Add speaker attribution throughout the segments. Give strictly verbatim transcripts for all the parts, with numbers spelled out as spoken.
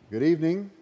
Speaker 1: Good evening.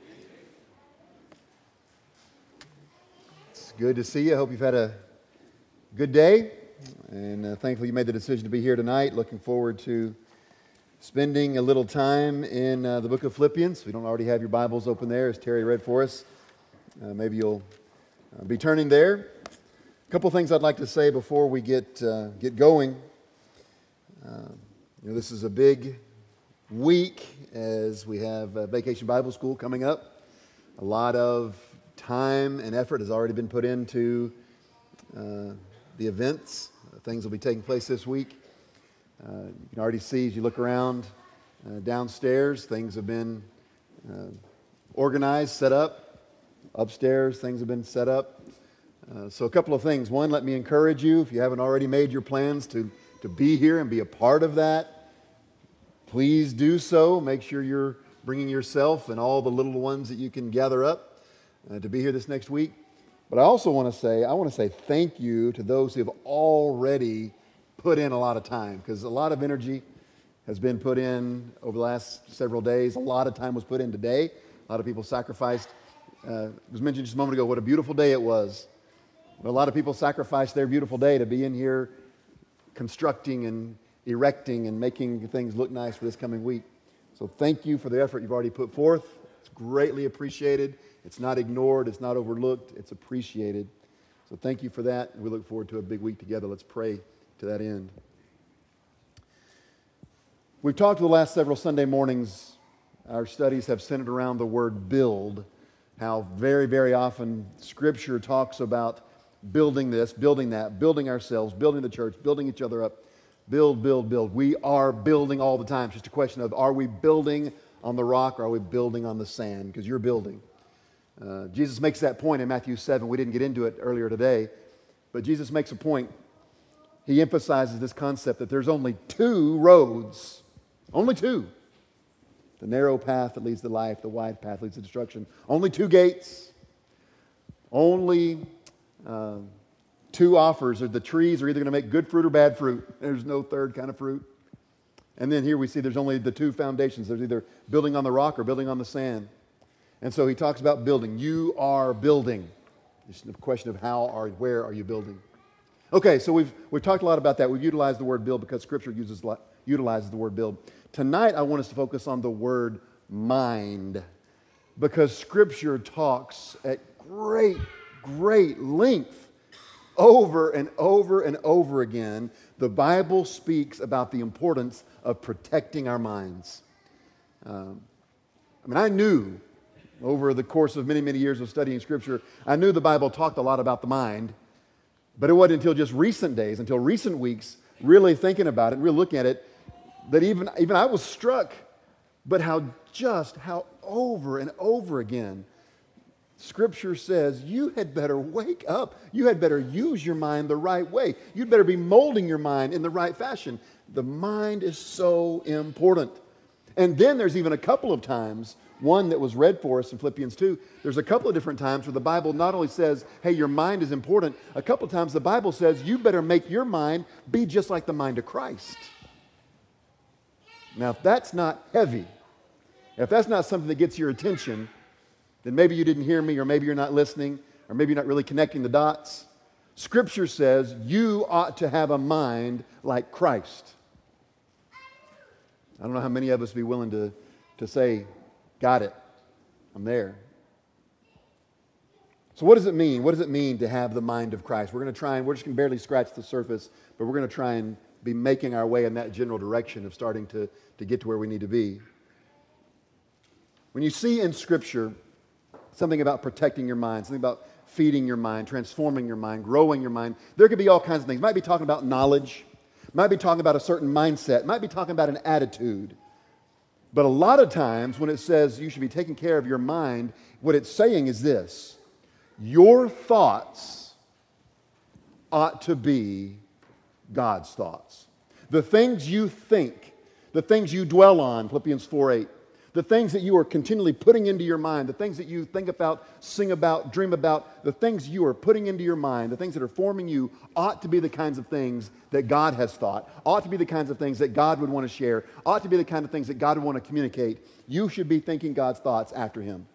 Speaker 1: It's good to see you. I hope you've had a good day. And uh, thankfully you made the decision to be here tonight. Looking forward to spending a little time in uh, the book of Philippians. If you don't already have your Bibles open there, as Terry read for us, uh, maybe you'll uh, be turning there. A couple things I'd like to say before we get, uh, get going. Uh, you know, this is a big week as we have uh, Vacation Bible School coming up. A lot of time and effort has already been put into uh, the events. Uh, things will be taking place this week. Uh, you can already see as you look around uh, downstairs, things have been uh, organized, set up. Upstairs, things have been set up. Uh, so a couple of things. One, let me encourage you, if you haven't already made your plans to, to be here and be a part of that, please do so. Make sure you're bringing yourself and all the little ones that you can gather up uh, to be here this next week. But I also want to say, I want to say thank you to those who have already put in a lot of time, because a lot of energy has been put in over the last several days. A lot of time was put in today. A lot of people sacrificed. Uh, it was mentioned just a moment ago what a beautiful day it was. But a lot of people sacrificed their beautiful day to be in here constructing and erecting and making things look nice for this coming week. So thank you for the effort you've already put forth. It's greatly appreciated. It's not ignored. It's not overlooked. It's appreciated. So thank you for that. We look forward to a big week together. Let's pray to that end. We've talked the last several Sunday mornings. Our studies have centered around the word build. How very, very often Scripture talks about building this, building that, building ourselves, building the church, building each other up. Build, build, build. We are building all the time. It's just a question of, are we building on the rock or are we building on the sand? Because you're building. Uh, Jesus makes that point in Matthew seven. We didn't get into it earlier today. But Jesus makes a point. He emphasizes this concept that there's only two roads. Only two. The narrow path that leads to life, the wide path leads to destruction. Only two gates. Only uh, two offers. The trees are either going to make good fruit or bad fruit. There's no third kind of fruit. And then here we see there's only the two foundations. There's either building on the rock or building on the sand. And so he talks about building. You are building. It's a question of how or where are you building. Okay, so we've we've talked a lot about that. We've utilized the word build because Scripture uses utilizes the word build. Tonight I want us to focus on the word mind, because Scripture talks at great, great length. Over and over and over again, the Bible speaks about the importance of protecting our minds. Um, I mean, I knew over the course of many, many years of studying Scripture, I knew the Bible talked a lot about the mind, but it wasn't until just recent days, until recent weeks, really thinking about it, really looking at it, that even, even I was struck, but how just, how over and over again, Scripture says you had better wake up. You had better use your mind the right way. You'd better be molding your mind in the right fashion. The mind is so important. And then there's even a couple of times, one that was read for us in Philippians two, there's a couple of different times where the Bible not only says, hey, your mind is important, a couple of times the Bible says you better make your mind be just like the mind of Christ. Now, if that's not heavy, if that's not something that gets your attention, then maybe you didn't hear me, or maybe you're not listening, or maybe you're not really connecting the dots. Scripture says you ought to have a mind like Christ. I don't know how many of us would be willing to, to say, got it, I'm there. So what does it mean? What does it mean to have the mind of Christ? We're going to try and, we're just going to barely scratch the surface, but we're going to try and be making our way in that general direction of starting to, to get to where we need to be. When you see in Scripture something about protecting your mind, something about feeding your mind, transforming your mind, growing your mind. There could be all kinds of things. It might be talking about knowledge. It might be talking about a certain mindset. It might be talking about an attitude. But a lot of times when it says you should be taking care of your mind, what it's saying is this: your thoughts ought to be God's thoughts. The things you think, the things you dwell on, Philippians four eight, The things that you are continually putting into your mind, the things that you think about, sing about, dream about, the things you are putting into your mind, the things that are forming you ought to be the kinds of things that God has thought, ought to be the kinds of things that God would want to share, ought to be the kind of things that God would want to communicate. You should be thinking God's thoughts after Him.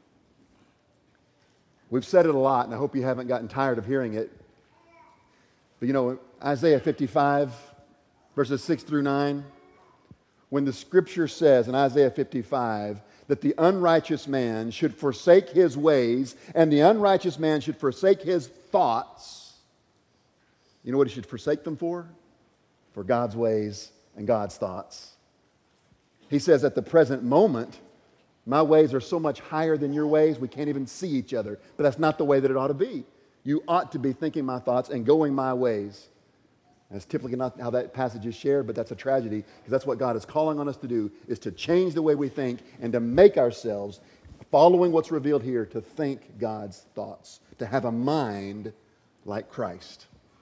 Speaker 1: We've said it a lot, and I hope you haven't gotten tired of hearing it. But you know, Isaiah fifty-five, verses six through nine, when the Scripture says in Isaiah fifty-five that the unrighteous man should forsake his ways and the unrighteous man should forsake his thoughts, you know what he should forsake them for? For God's ways and God's thoughts. He says, at the present moment, my ways are so much higher than your ways, we can't even see each other. But that's not the way that it ought to be. You ought to be thinking my thoughts and going my ways. That's typically not how that passage is shared, but that's a tragedy, because that's what God is calling on us to do, is to change the way we think and to make ourselves, following what's revealed here, to think God's thoughts, to have a mind like Christ.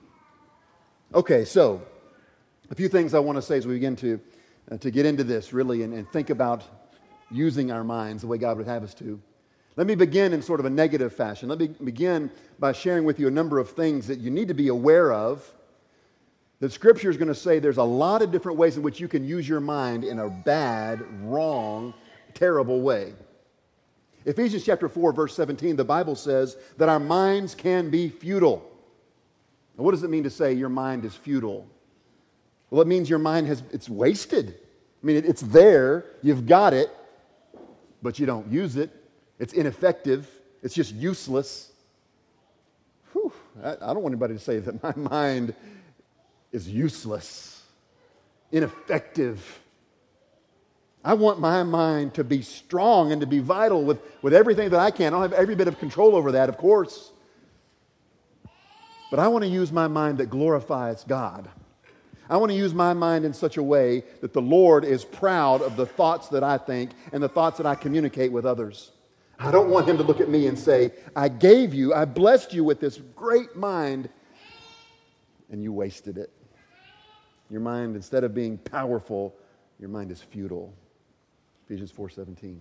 Speaker 1: Okay, so a few things I want to say as we begin to, uh, to get into this, really, and, and think about using our minds the way God would have us to. Let me begin in sort of a negative fashion. Let me begin by sharing with you a number of things that you need to be aware of. The Scripture is going to say there's a lot of different ways in which you can use your mind in a bad, wrong, terrible way. Ephesians chapter four, verse seventeen, the Bible says that our minds can be futile. Now, what does it mean to say your mind is futile? Well, it means your mind has, it's wasted. I mean, it, it's there, you've got it, but you don't use it. It's ineffective. It's just useless. Whew, I, I don't want anybody to say that my mind is useless, ineffective. I want my mind to be strong and to be vital with, with everything that I can. I don't have every bit of control over that, of course. But I want to use my mind that glorifies God. I want to use my mind in such a way that the Lord is proud of the thoughts that I think and the thoughts that I communicate with others. I don't want Him to look at me and say, I gave you, I blessed you with this great mind, and you wasted it. Your mind, instead of being powerful, your mind is futile. Ephesians four seventeen.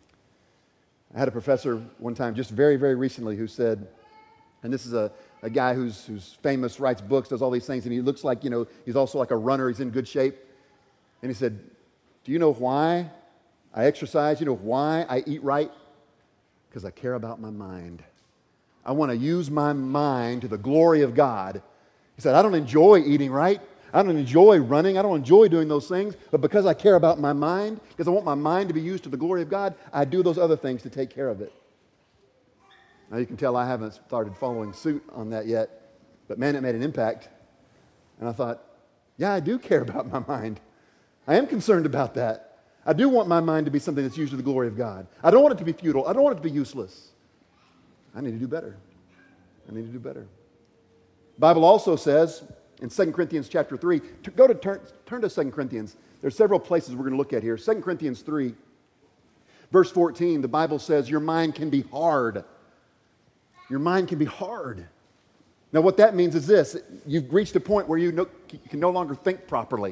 Speaker 1: I had a professor one time, just very, very recently, who said, and this is a, a guy who's, who's famous, writes books, does all these things, and he looks like, you know, he's also like a runner, he's in good shape. And he said, do you know why I exercise? You know why I eat right? Because I care about my mind. I want to use my mind to the glory of God. He said, I don't enjoy eating right. I don't enjoy running. I don't enjoy doing those things. But because I care about my mind, because I want my mind to be used to the glory of God, I do those other things to take care of it. Now you can tell I haven't started following suit on that yet. But man, it made an impact. And I thought, yeah, I do care about my mind. I am concerned about that. I do want my mind to be something that's used to the glory of God. I don't want it to be futile. I don't want it to be useless. I need to do better. I need to do better. The Bible also says in Second Corinthians chapter three, to go to turn, turn to Second Corinthians. There's several places we're going to look at here. Second Corinthians three, verse fourteen, the Bible says your mind can be hard. Your mind can be hard. Now what that means is this: you've reached a point where you, no, you can no longer think properly.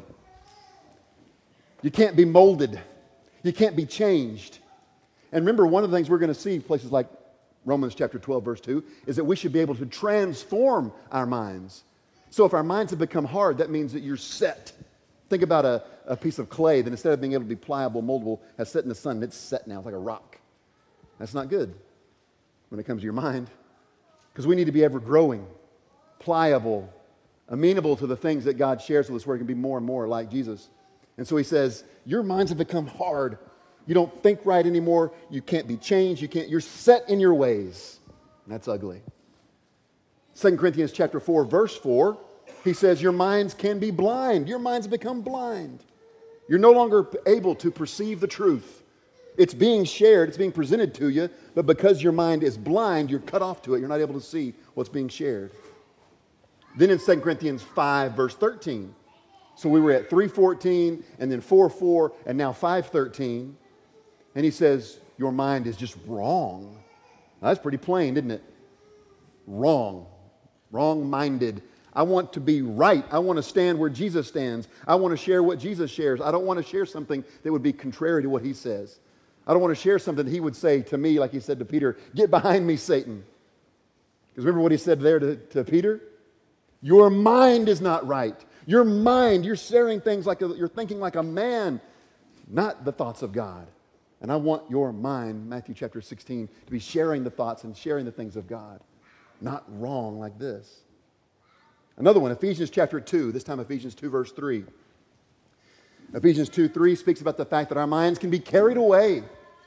Speaker 1: You can't be molded. You can't be changed. And remember, one of the things we're going to see in places like Romans chapter twelve, verse two, is that we should be able to transform our minds. So if our minds have become hard, that means that you're set. Think about a, a piece of clay that instead of being able to be pliable, moldable, has set in the sun, and it's set now. It's like a rock. That's not good when it comes to your mind, because we need to be ever growing, pliable, amenable to the things that God shares with us, where it can be more and more like Jesus. And so he says, your minds have become hard. You don't think right anymore. You can't be changed. You can't, you're set in your ways. And that's ugly. Second Corinthians chapter four, verse four, he says your minds can be blind. Your minds have become blind. You're no longer able to perceive the truth. It's being shared, it's being presented to you, but because your mind is blind, you're cut off to it. You're not able to see what's being shared. Then in Second Corinthians five, verse thirteen, so we were at three fourteen, and then four four, and now five thirteen, and he says, your mind is just wrong. Now, that's pretty plain, isn't it? Wrong. Wrong-minded. I want to be right. I want to stand where Jesus stands. I want to share what Jesus shares. I don't want to share something that would be contrary to what he says. I don't want to share something that he would say to me like he said to Peter, "Get behind me, Satan." Because remember what he said there to, to Peter? Your mind is not right. Your mind, you're sharing things like a, you're thinking like a man, not the thoughts of God. And I want your mind, Matthew chapter sixteen, to be sharing the thoughts and sharing the things of God, not wrong like this. Another one, Ephesians chapter two, this time Ephesians two verse three. Ephesians two three speaks about the fact that our minds can be carried away.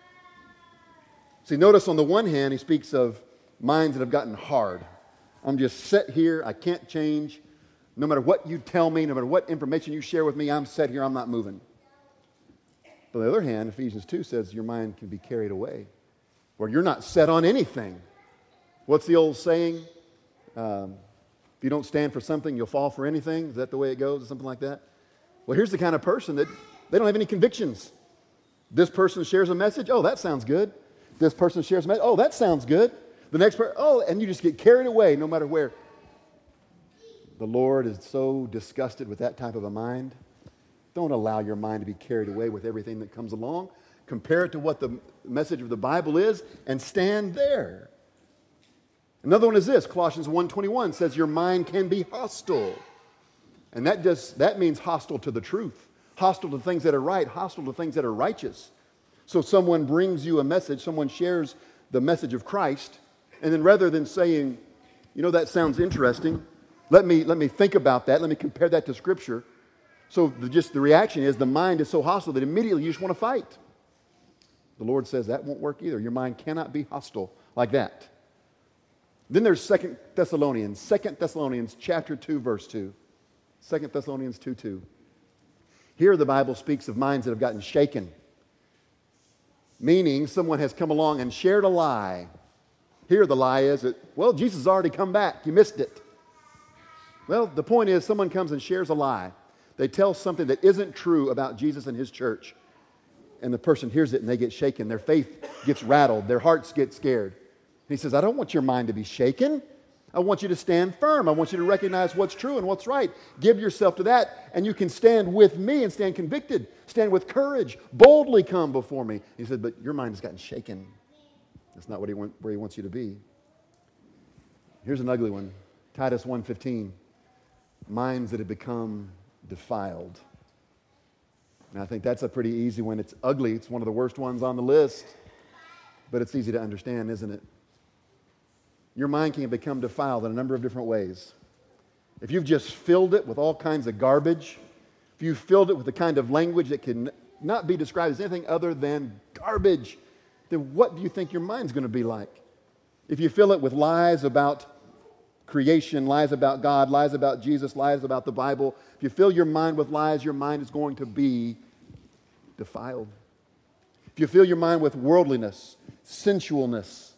Speaker 1: See, notice on the one hand, he speaks of minds that have gotten hard. I'm just set here, I can't change. No matter what you tell me, no matter what information you share with me, I'm set here, I'm not moving. But on the other hand, Ephesians two says your mind can be carried away, where you're not set on anything. What's the old saying? Um, if you don't stand for something, you'll fall for anything. Is that the way it goes, or something like that? Well, here's the kind of person that they don't have any convictions. This person shares a message, oh, that sounds good. This person shares a message, oh, that sounds good. The next person, oh, and you just get carried away no matter where. The Lord is so disgusted with that type of a mind. Don't allow your mind to be carried away with everything that comes along. Compare it to what the message of the Bible is and stand there. Another one is this. Colossians one twenty-one says your mind can be hostile. And that just that means hostile to the truth, hostile to things that are right, hostile to things that are righteous. So someone brings you a message, someone shares the message of Christ, and then rather than saying, you know, that sounds interesting, let me let me think about that, let me compare that to Scripture. So the, just the reaction is the mind is so hostile that immediately you just want to fight. The Lord says that won't work either. Your mind cannot be hostile like that. Then there's Second Thessalonians, Second Thessalonians chapter two, verse two. Second Thessalonians two two. Here the Bible speaks of minds that have gotten shaken. Meaning someone has come along and shared a lie. Here the lie is that, well, Jesus has already come back. You missed it. Well, the point is someone comes and shares a lie. They tell something that isn't true about Jesus and his church. And the person hears it and they get shaken. Their faith gets rattled. Their hearts get scared. And he says, I don't want your mind to be shaken. I want you to stand firm. I want you to recognize what's true and what's right. Give yourself to that, and you can stand with me and stand convicted. Stand with courage. Boldly come before me. He said, but your mind has gotten shaken. That's not what he want, where he wants you to be. Here's an ugly one. Titus one fifteen. Minds that have become defiled. And I think that's a pretty easy one. It's ugly. It's one of the worst ones on the list. But it's easy to understand, isn't it? Your mind can become defiled in a number of different ways. If you've just filled it with all kinds of garbage, if you've filled it with the kind of language that can not be described as anything other than garbage, then what do you think your mind's going to be like? If you fill it with lies about creation, lies about God, lies about Jesus, lies about the Bible, if you fill your mind with lies, your mind is going to be defiled. If you fill your mind with worldliness, sensualness,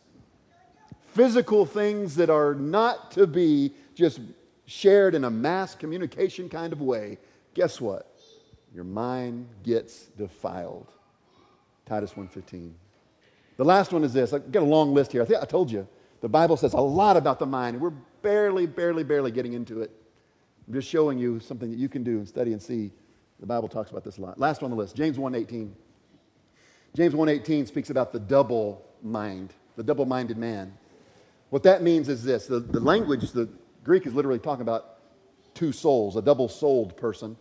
Speaker 1: physical things that are not to be just shared in a mass communication kind of way, guess what? Your mind gets defiled. Titus one fifteen. The last one is this. I've got a long list here. I think I told you. The Bible says a lot about the mind, and we're barely, barely, barely getting into it. I'm just showing you something that you can do and study and see. The Bible talks about this a lot. Last on the list, James one eighteen. James one eighteen speaks about the double mind, the double-minded man. What that means is this. The, the language, the Greek is literally talking about two souls, a double-souled person.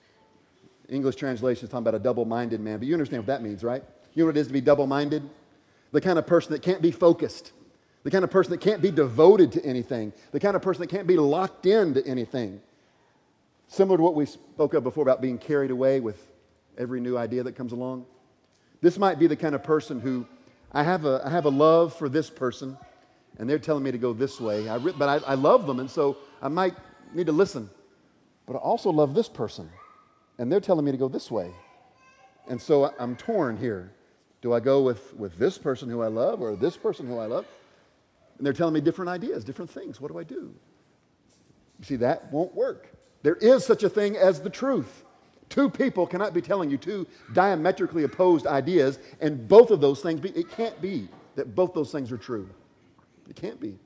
Speaker 1: English translation is talking about a double-minded man. But you understand what that means, right? You know what it is to be double-minded? The kind of person that can't be focused. The kind of person that can't be devoted to anything. The kind of person that can't be locked into anything. Similar to what we spoke of before about being carried away with every new idea that comes along. This might be the kind of person who, I have a, I have a love for this person, and they're telling me to go this way. I re- but I, I love them, and so I might need to listen. But I also love this person, and they're telling me to go this way. And so I'm torn here. Do I go with, with this person who I love or this person who I love? And they're telling me different ideas, different things. What do I do? You see, that won't work. There is such a thing as the truth. Two people cannot be telling you two diametrically opposed ideas, and both of those things, be, it can't be that both those things are true. It can't be.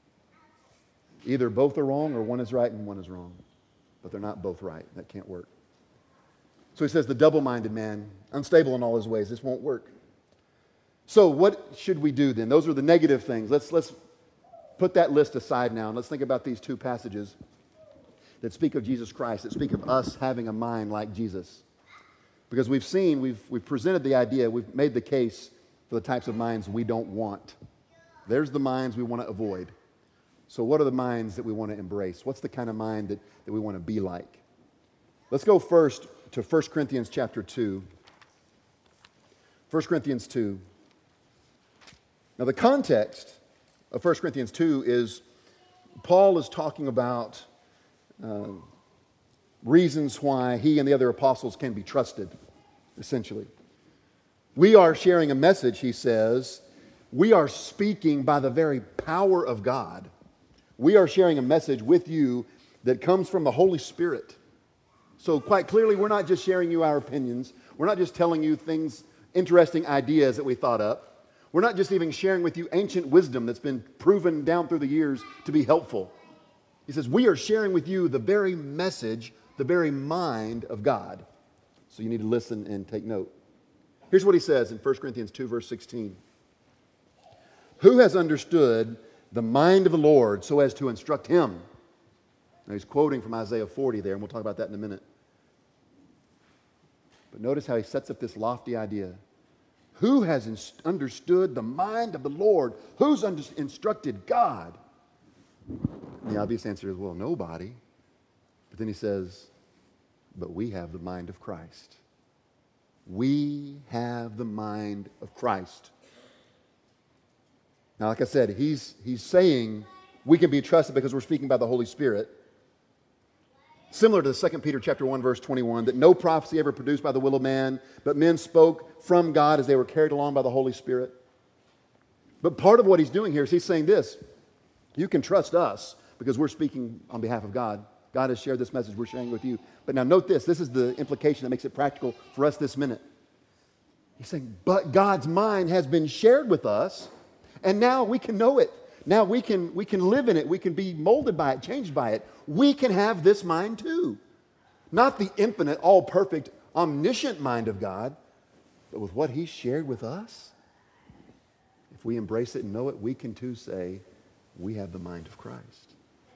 Speaker 1: Either both are wrong or one is right and one is wrong. But they're not both right. That can't work. So he says the double-minded man, unstable in all his ways, this won't work. So what should we do then? Those are the negative things. Let's, let's put that list aside now, and let's think about these two passages that speak of Jesus Christ, that speak of us having a mind like Jesus. Because we've seen, we've, we've presented the idea, we've made the case for the types of minds we don't want. There's the minds we want to avoid. So what are the minds that we want to embrace? What's the kind of mind that, that we want to be like? Let's go first to First Corinthians chapter two. First Corinthians two. Now the context of First Corinthians two is Paul is talking about uh, reasons why he and the other apostles can be trusted, essentially. We are sharing a message, he says. We are speaking by the very power of God. We are sharing a message with you that comes from the Holy Spirit. So quite clearly, we're not just sharing you our opinions. We're not just telling you things, interesting ideas that we thought up. We're not just even sharing with you ancient wisdom that's been proven down through the years to be helpful. He says, we are sharing with you the very message, the very mind of God. So you need to listen and take note. Here's what he says in First Corinthians two, verse sixteen. Who has understood the mind of the Lord so as to instruct him? Now he's quoting from Isaiah forty there, and we'll talk about that in a minute. But notice how he sets up this lofty idea. Who has inst- understood the mind of the Lord? Who's under- instructed God? And the obvious answer is, well, nobody. But then he says, but we have the mind of Christ. We have the mind of Christ. Now, like I said, he's, he's saying we can be trusted because we're speaking by the Holy Spirit. Similar to the Second Peter chapter one, verse twenty-one, that no prophecy ever produced by the will of man, but men spoke from God as they were carried along by the Holy Spirit. But part of what he's doing here is he's saying this. You can trust us because we're speaking on behalf of God. God has shared this message we're sharing with you. But now note this. This is the implication that makes it practical for us this minute. He's saying, but God's mind has been shared with us, and now we can know it. Now we can, we can live in it. We can be molded by it, changed by it. We can have this mind too. Not the infinite, all-perfect, omniscient mind of God, but with what He shared with us. If we embrace it and know it, we can too say, we have the mind of Christ.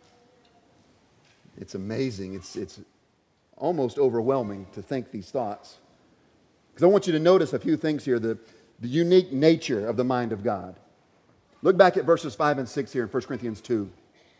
Speaker 1: It's amazing. It's, it's almost overwhelming to think these thoughts. Because I want you to notice a few things here, the, the unique nature of the mind of God. Look back at verses five and six here in First Corinthians two.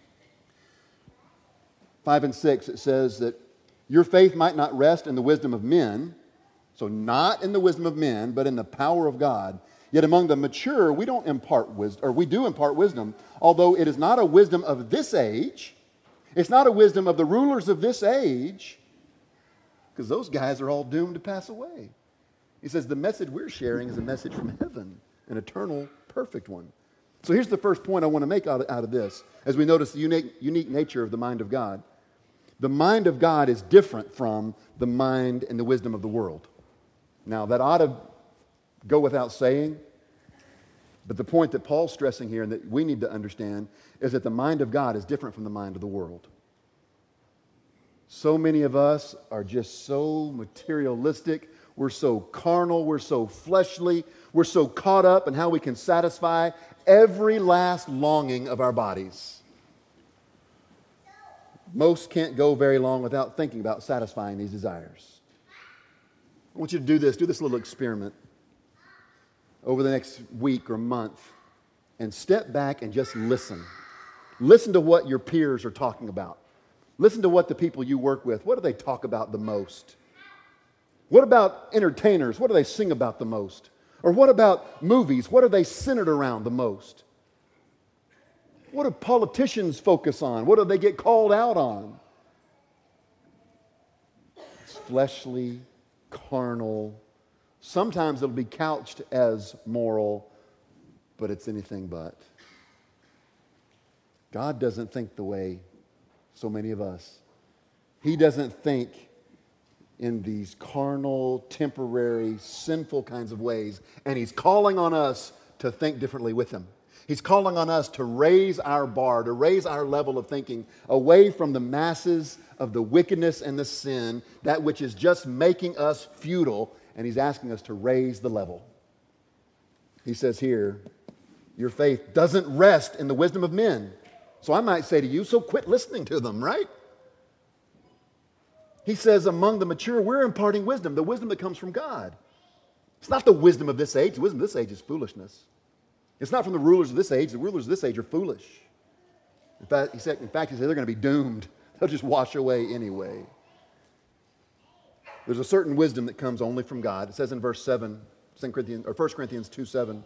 Speaker 1: five and six, it says that your faith might not rest in the wisdom of men, so not in the wisdom of men, but in the power of God. Yet among the mature, we don't impart wisdom, or we do impart wisdom, although it is not a wisdom of this age. It's not a wisdom of the rulers of this age, because those guys are all doomed to pass away. He says the message we're sharing is a message from heaven, an eternal, perfect one. So here's the first point I want to make out of, out of this, as we notice the unique, unique nature of the mind of God. The mind of God is different from the mind and the wisdom of the world. Now, that ought to go without saying, but the point that Paul's stressing here and that we need to understand is that the mind of God is different from the mind of the world. So many of us are just so materialistic. We're so carnal. We're so fleshly. We're so caught up in how we can satisfy every last longing of our bodies. Most can't go very long without thinking about satisfying these desires. I want you to do this. Do this little experiment over the next week or month and step back and just listen. Listen to what your peers are talking about. Listen to what the people you work with, what do they talk about the most? What about entertainers? What do they sing about the most? Or what about movies? What are they centered around the most? What do politicians focus on? What do they get called out on? It's fleshly, carnal. Sometimes it'll be couched as moral, but it's anything but. God doesn't think the way so many of us. He doesn't think in these carnal, temporary, sinful kinds of ways. And He's calling on us to think differently with Him. He's calling on us to raise our bar, to raise our level of thinking away from the masses of the wickedness and the sin, that which is just making us futile, and He's asking us to raise the level. he says here, your faith doesn't rest in the wisdom of men. So I might say to you, so quit listening to them, right? He says, among the mature, we're imparting wisdom, the wisdom that comes from God. It's not the wisdom of this age. The wisdom of this age is foolishness. It's not from the rulers of this age. The rulers of this age are foolish. In fact, he said, in fact, he said they're going to be doomed. They'll just wash away anyway. There's a certain wisdom that comes only from God. It says in verse seven, Second Corinthians, or First Corinthians two seven,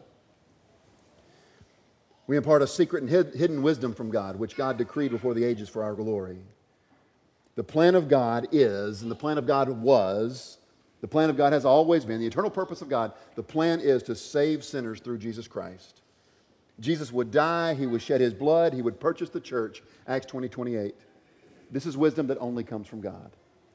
Speaker 1: we impart a secret and hid, hidden wisdom from God, which God decreed before the ages for our glory. The plan of God is, and the plan of God was, the plan of God has always been, the eternal purpose of God, the plan is to save sinners through Jesus Christ. Jesus would die, he would shed his blood, he would purchase the church, Acts twenty twenty-eight. This is wisdom that only comes from God.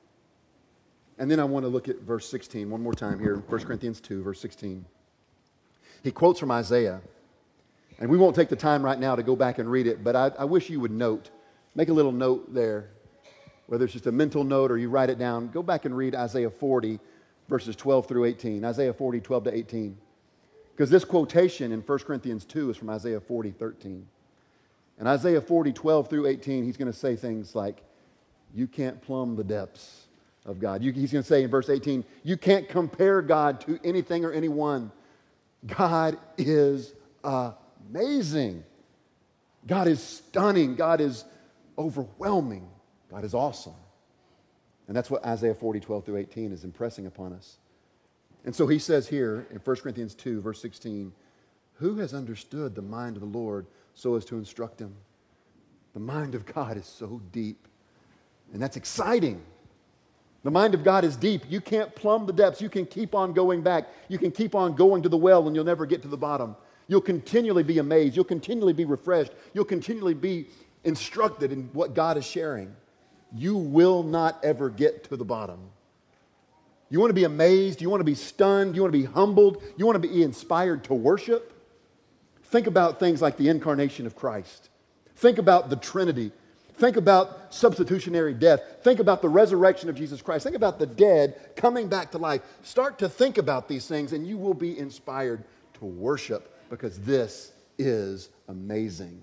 Speaker 1: And then I want to look at verse sixteen one more time here, First Corinthians two, verse sixteen. He quotes from Isaiah. And we won't take the time right now to go back and read it, but I, I wish you would note, make a little note there, whether it's just a mental note or you write it down. Go back and read Isaiah forty, verses twelve through eighteen. Isaiah forty, twelve to eighteen. Because this quotation in First Corinthians two is from Isaiah forty, thirteen. And Isaiah forty, twelve through eighteen, he's going to say things like, you can't plumb the depths of God. You, he's going to say in verse eighteen, you can't compare God to anything or anyone. God is amazing. God is stunning. God is overwhelming. God is awesome. And that's what Isaiah forty, twelve through eighteen is impressing upon us. And so he says here in First Corinthians two, verse sixteen, who has understood the mind of the Lord so as to instruct him? The mind of God is so deep. And that's exciting. The mind of God is deep. You can't plumb the depths. You can keep on going back. You can keep on going to the well and you'll never get to the bottom. You'll continually be amazed. You'll continually be refreshed. You'll continually be instructed in what God is sharing. You will not ever get to the bottom. You want to be amazed? You want to be stunned? You want to be humbled? You want to be inspired to worship? Think about things like the incarnation of Christ. Think about the Trinity. Think about substitutionary death. Think about the resurrection of Jesus Christ. Think about the dead coming back to life. Start to think about these things and you will be inspired to worship because this is amazing.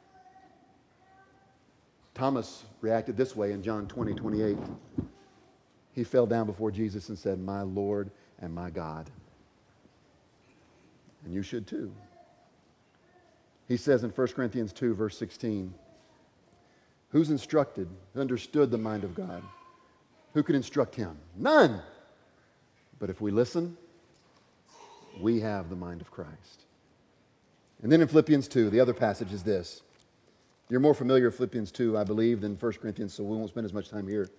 Speaker 1: Thomas reacted this way in John twenty, twenty-eight. He fell down before Jesus and said, my Lord and my God. And you should too. He says in First Corinthians two, verse sixteen, who's instructed, understood the mind of God? Who can instruct him? None. But if we listen, we have the mind of Christ. And then in Philippians two, the other passage is this. You're more familiar with Philippians two, I believe, than First Corinthians, so we won't spend as much time here.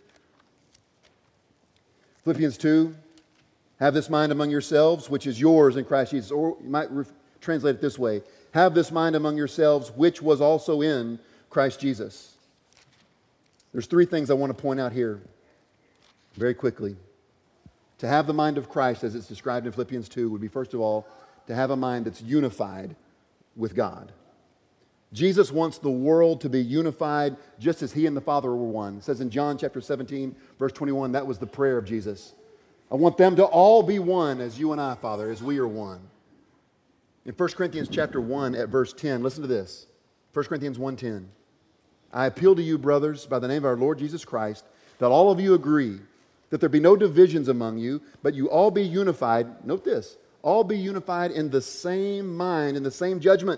Speaker 1: Philippians two, have this mind among yourselves, which is yours in Christ Jesus. Or you might re- translate it this way. Have this mind among yourselves, which was also in Christ Jesus. There's three things I want to point out here very quickly. To have the mind of Christ, as it's described in Philippians two, would be, first of all, to have a mind that's unified with God. Jesus wants the world to be unified just as he and the Father were one. It says in John chapter seventeen, verse twenty-one, that was the prayer of Jesus. I want them to all be one as you and I, Father, as we are one. In First Corinthians chapter one at verse ten, listen to this. First Corinthians one ten. I appeal to you, brothers, by the name of our Lord Jesus Christ, that all of you agree, that there be no divisions among you, but you all be unified. Note this. All be unified in the same mind, in the same judgment.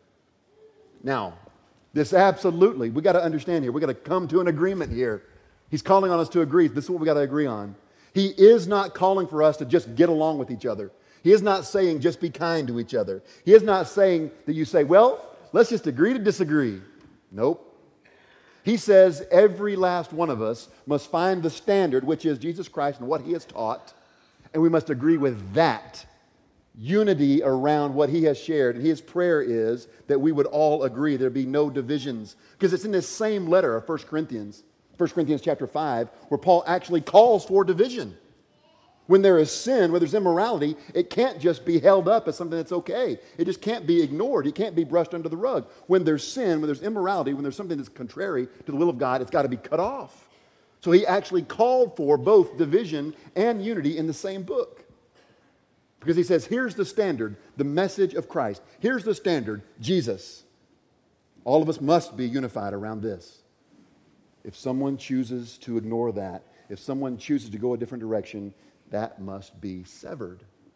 Speaker 1: Now, this absolutely, we got to understand here. We got to come to an agreement here. He's calling on us to agree. This is what we got to agree on. He is not calling for us to just get along with each other. He is not saying just be kind to each other. He is not saying that you say, well, let's just agree to disagree. Nope. He says every last one of us must find the standard, which is Jesus Christ and what he has taught, and we must agree with that. Unity around what he has shared. And his prayer is that we would all agree there be no divisions. Because it's in this same letter of First Corinthians, First Corinthians chapter five, where Paul actually calls for division. When there is sin, where there's immorality, it can't just be held up as something that's okay. It just can't be ignored. It can't be brushed under the rug. When there's sin, when there's immorality, when there's something that's contrary to the will of God, it's got to be cut off. So he actually called for both division and unity in the same book. Because he says, here's the standard, the message of Christ. Here's the standard, Jesus. All of us must be unified around this. If someone chooses to ignore that, if someone chooses to go a different direction, that must be severed.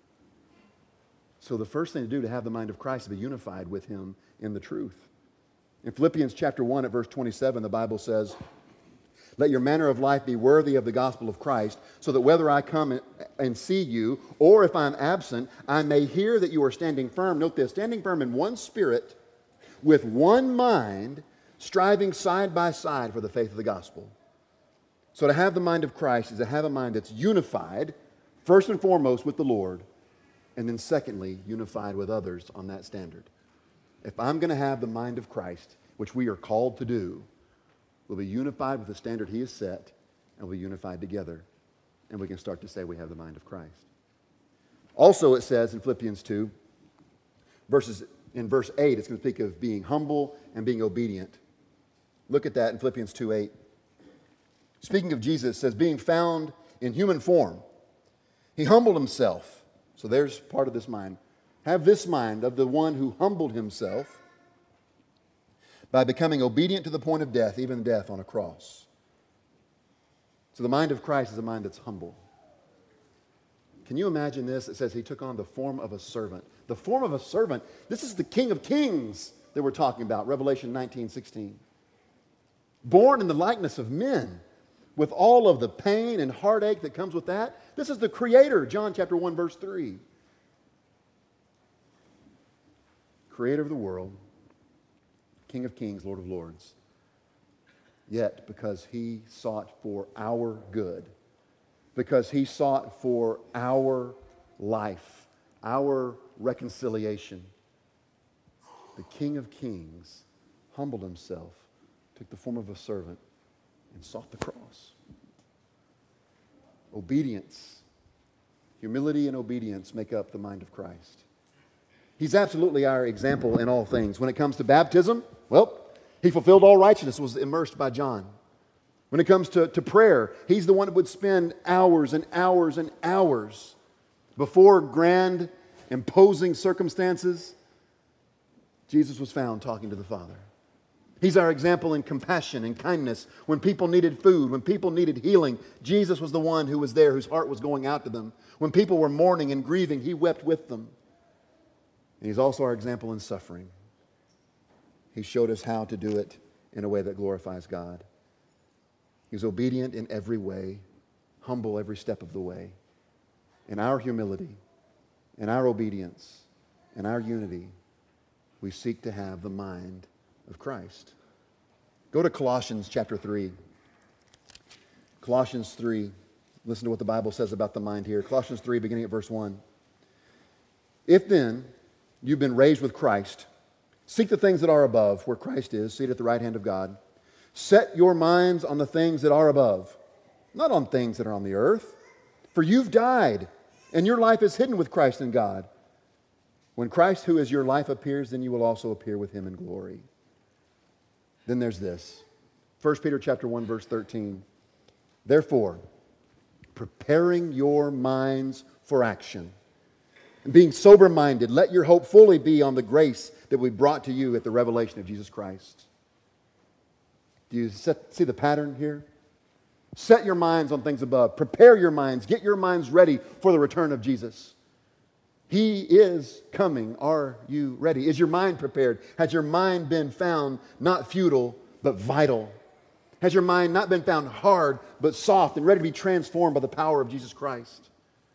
Speaker 1: So the first thing to do to have the mind of Christ is to be unified with him in the truth. In Philippians chapter one at verse twenty-seven, the Bible says, let your manner of life be worthy of the gospel of Christ, so that whether I come and see you, or if I'm absent, I may hear that you are standing firm. Note this, standing firm in one spirit, with one mind, striving side by side for the faith of the gospel. So to have the mind of Christ is to have a mind that's unified, first and foremost with the Lord, and then secondly, unified with others on that standard. If I'm going to have the mind of Christ, which we are called to do, we'll be unified with the standard he has set, and we'll be unified together, and we can start to say we have the mind of Christ. Also it says in Philippians two, verses, in verse eight, it's going to speak of being humble and being obedient. Look at that in Philippians two eight. Speaking of Jesus, it says, being found in human form, he humbled himself. So there's part of this mind. Have this mind of the one who humbled himself by becoming obedient to the point of death, even death on a cross. So the mind of Christ is a mind that's humble. Can you imagine this? It says he took on the form of a servant. The form of a servant. This is the King of Kings that we're talking about, Revelation nineteen sixteen. Born in the likeness of men, with all of the pain and heartache that comes with that. This is the Creator, John chapter one, verse three. Creator of the world, King of Kings, Lord of Lords. Yet, because he sought for our good, because he sought for our life, our reconciliation, the King of Kings humbled himself, took the form of a servant, and sought the cross. Obedience, humility and obedience make up the mind of Christ. He's absolutely our example in all things. When it comes to baptism, well, he fulfilled all righteousness, was immersed by John. When it comes to, to prayer, he's the one that would spend hours and hours and hours before grand, imposing circumstances. Jesus was found talking to the Father. He's our example in compassion and kindness. When people needed food, when people needed healing, Jesus was the one who was there, whose heart was going out to them. When people were mourning and grieving, he wept with them. And he's also our example in suffering. He showed us how to do it in a way that glorifies God. He was obedient in every way, humble every step of the way. In our humility, in our obedience, in our unity, we seek to have the mind of Christ. Go to Colossians chapter three. Colossians three. Listen to what the Bible says about the mind here. Colossians three, beginning at verse one. If then you've been raised with Christ, seek the things that are above, where Christ is, seated at the right hand of God. Set your minds on the things that are above, not on things that are on the earth. For you've died, and your life is hidden with Christ in God. When Christ, who is your life, appears, then you will also appear with him in glory. Then there's this. First Peter chapter one, verse thirteen. Therefore, preparing your minds for action, and being sober-minded, let your hope fully be on the grace that we brought to you at the revelation of Jesus Christ. Do you set, see the pattern here? Set your minds on things above. Prepare your minds. Get your minds ready for the return of Jesus. He is coming. Are you ready? Is your mind prepared? Has your mind been found not futile, but vital? Has your mind not been found hard, but soft and ready to be transformed by the power of Jesus Christ?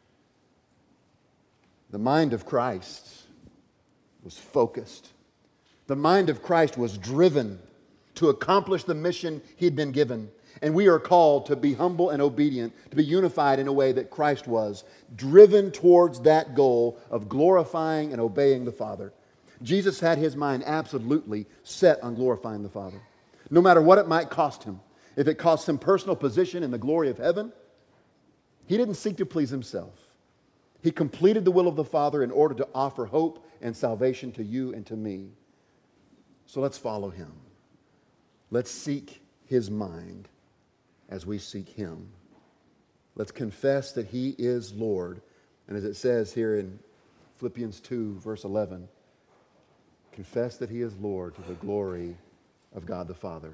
Speaker 1: The mind of Christ was focused. The mind of Christ was driven to accomplish the mission he had been given. And we are called to be humble and obedient, to be unified in a way that Christ was, driven towards that goal of glorifying and obeying the Father. Jesus had his mind absolutely set on glorifying the Father, no matter what it might cost him. If it cost him personal position in the glory of heaven, he didn't seek to please himself. He completed the will of the Father in order to offer hope and salvation to you and to me. So let's follow him. Let's seek his mind as we seek him. Let's confess that he is Lord And as it says here in Philippians two, verse eleven, confess that he is Lord to the glory of God the Father.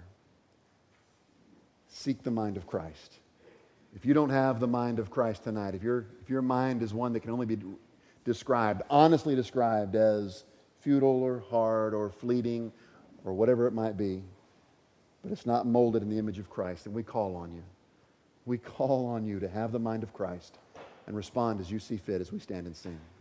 Speaker 1: Seek the mind of Christ. If you don't have the mind of Christ tonight, if, your if your mind is one that can only be described, honestly described as futile or hard or fleeting or whatever it might be, but it's not molded in the image of Christ, then we call on you. We call on you to have the mind of Christ and respond as you see fit as we stand and sing.